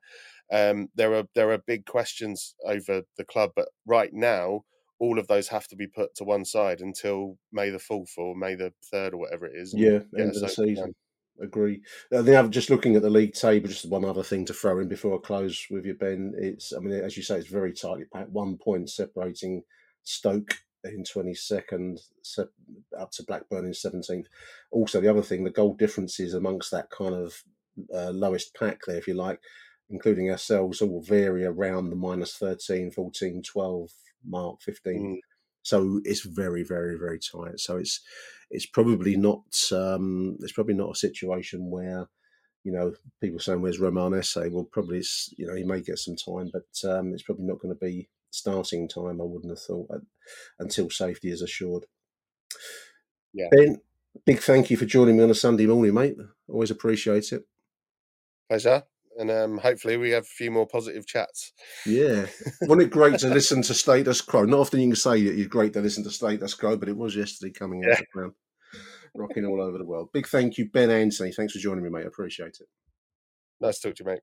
There are big questions over the club, but right now, all of those have to be put to one side until May the 4th or May the 3rd or whatever it is. Yeah, end of the season. Agree. Just looking at the league table, just one other thing to throw in before I close with you, Ben. As you say, it's very tightly packed. 1 point separating Stoke in 22nd, up to Blackburn in 17th. Also, the other thing, the goal differences amongst that kind of lowest pack there, if you like, including ourselves, all vary around the -13, 14, 12 mark, 15. So it's very, very, very tight. So it's probably not a situation where, people saying where's Romain Esse? Well, probably it's, he may get some time, but it's probably not going to be starting time, I wouldn't have thought, until safety is assured. Yeah. Ben, big thank you for joining me on a Sunday morning, mate. Always appreciate it. Pleasure. And hopefully we have a few more positive chats. Yeah. Wasn't it great to listen to Status Quo? Not often you can say that you're great to listen to Status Quo, but it was yesterday coming out of the ground, rocking all over the world. Big thank you, Ben Anthony. Thanks for joining me, mate. I appreciate it. Nice to talk to you, mate.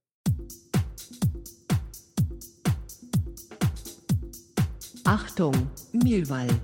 Achtung, Millwall.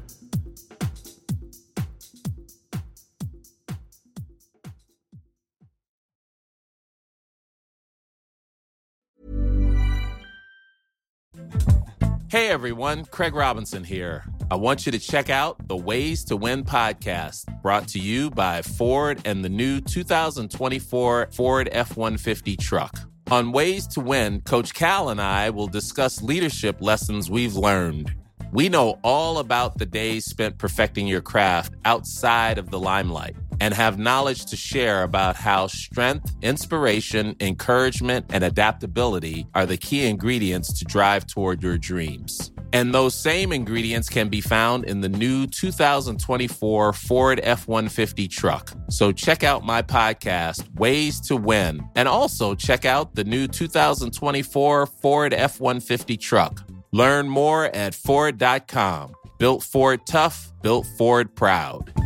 Hey everyone, Craig Robinson here. I want you to check out the Ways to Win podcast, brought to you by Ford and the new 2024 Ford F-150 truck. On Ways to Win, Coach Cal and I will discuss leadership lessons we've learned. We know all about the days spent perfecting your craft outside of the limelight and have knowledge to share about how strength, inspiration, encouragement, and adaptability are the key ingredients to drive toward your dreams. And those same ingredients can be found in the new 2024 Ford F-150 truck. So check out my podcast, Ways to Win, and also check out the new 2024 Ford F-150 truck. Learn more at Ford.com. Built Ford tough, built Ford proud.